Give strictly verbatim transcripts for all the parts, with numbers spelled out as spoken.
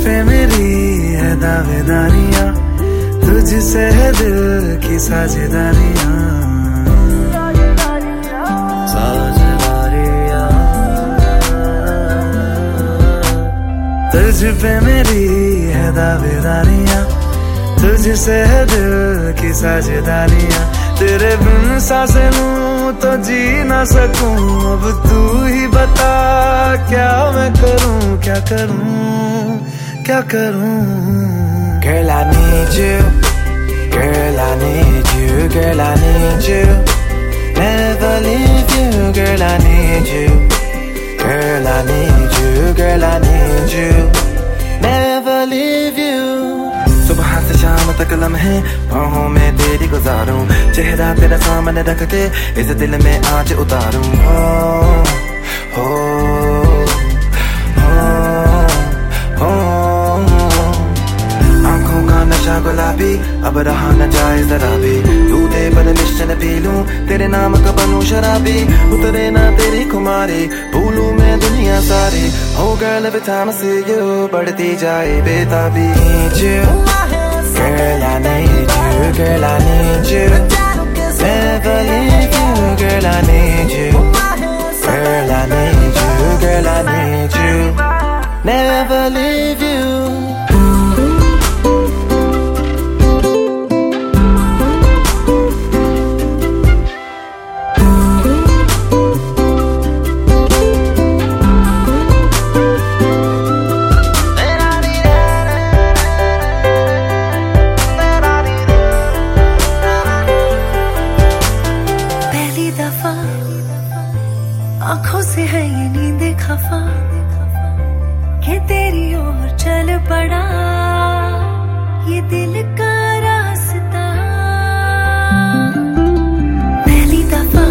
पे मेरी है दावेदारियां, तुझसे है दिल की साझेदारियां। साझेदारियां तुझ पे मेरी है दावेदारियां, तुझसे है दिल की साझेदारियां। तेरे बिन सांसें लूं तो जी ना सकूं, अब तू ही बता क्या मैं करूं, क्या करूं, क्या करूं। Girl, I need you. Girl, I need you. Girl, I need you. Never leave you. Girl, I need you. Girl, I need you. Girl, I need you. Never leave you. सुबह से शाम तक लम्हे बाहों में तेरी गुजारूं, चेहरा तेरा सामने रख के इस दिल में आज उतारूं। हो हो हो हो आंखों का नशा गुलाबी अब रहा न जाए जरा भी, दूधे पर मिश्रण पी लूं तेरे नाम का बनूं शराबी। उतरे ना तेरी खुमारी भूलूं मैं दुनिया सारी, हो girl every time I see you बढ़ती जाए बेताबी। Girl, I need you, girl, I need you. Never leave you, girl, I need you. Girl, I need you, girl, I need you. Never leave you. आँखों से है ये नींद खफा कि तेरी ओर चल पड़ा ये दिल का रास्ता। पहली दफा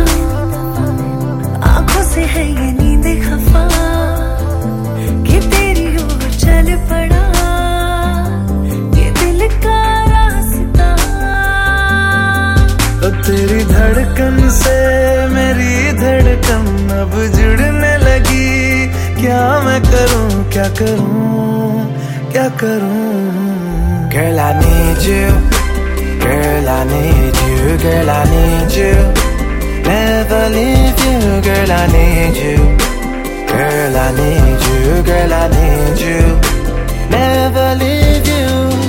आँखों से है ये नींद खफा कि तेरी ओर चल पड़ा ये दिल का रास्ता। तो तेरी धड़कन से मेरी धड़कन अब जुड़ने लगी, क्या मैं करूं, क्या करूं, क्या करूं। Girl, I need you. Girl, I need you. Girl, I need you. Never leave you. Girl, I need you. Girl, I need you. Girl, I need you. Never leave you.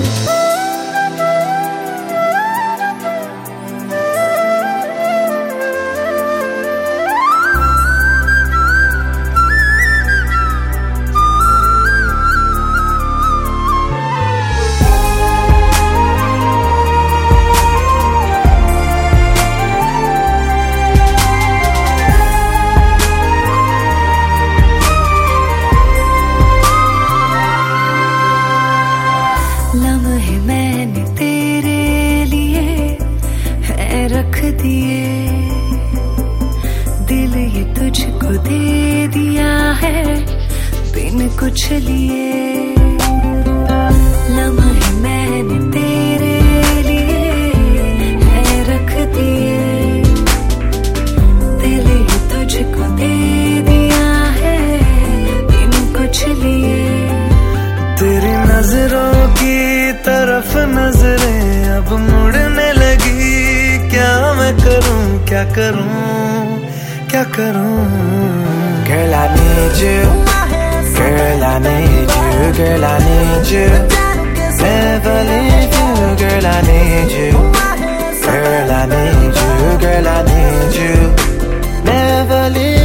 लम्हे मैंने तेरे लिए है रख दिए, दिल ये तुझको दे दिया है बिन कुछ लिए। लम्हे मैंने तेरे लिए है रख दिए, दिल ये तुझको दे दिया है बिन कुछ लिए। तेरी नजरों की तरफ नजरें अब मुड़ने लगी, क्या मैं करूं, क्या करूं, क्या करूं। Girl, I need you. Girl, I need you. Girl, I need you. Never leave you. Girl, I need you. Girl, I need you. Girl, I need you. Never leave you.